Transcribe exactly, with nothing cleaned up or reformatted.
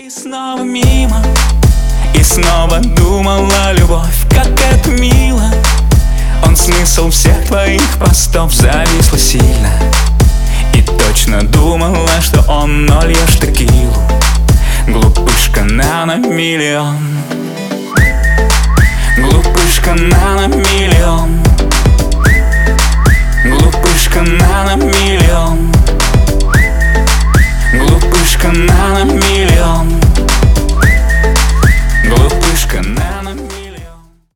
И снова мимо, и снова думала любовь, как это мило. Он смысл всех твоих постов зависла сильно. И точно думала, что он нольешь текилу. Глупышка на на миллион. Глупышка на на миллион. Глупышка на на миллион.